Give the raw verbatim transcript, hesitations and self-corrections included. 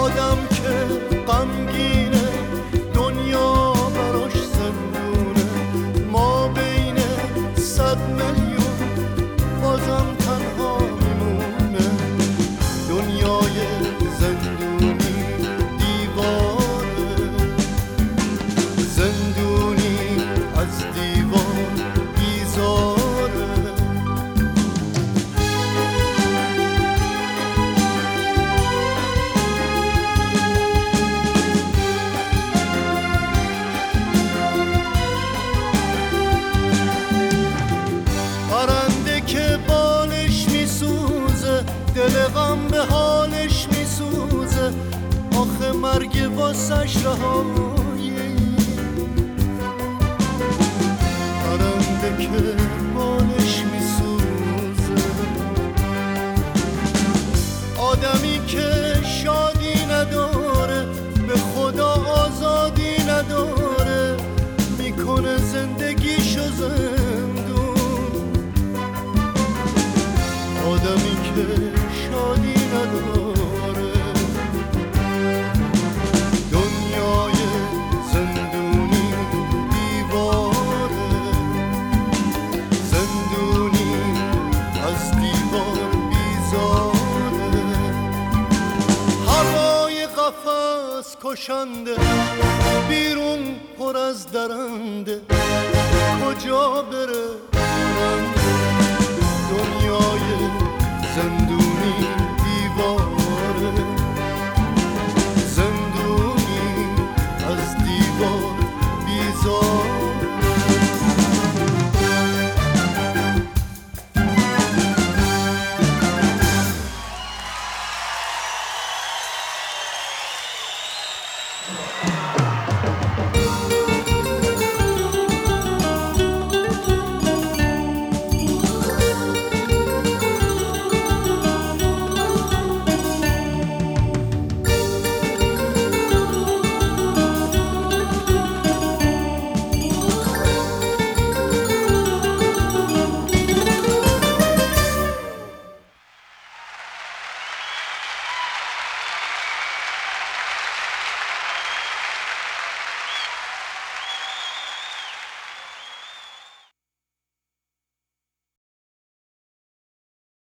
آدم که غمگینه دنیا براش زندونه، ما بین صد میلیون بازم تنها میمونه. دنیای زندونی دیواره، زندونی از دیوار بیزاره. پرنده که بالش میسوزه دل غم به حالش میسوزه، آخه مرگ واسش رهایی. پرنده که بالش میسوزه، آدمی که شادی نداره به خدا آزادی نداره، میکنه زندگیشو زندون. آدمی که شادی نداره، دنیای زندونی دیواره، زندونی از دیوار بیزاره. هوای قفس کشنده، بیرون پر از درنده، کجا بره پرنده؟ دنیای زندونی دیواره، زندونی از دیوار بیزاره.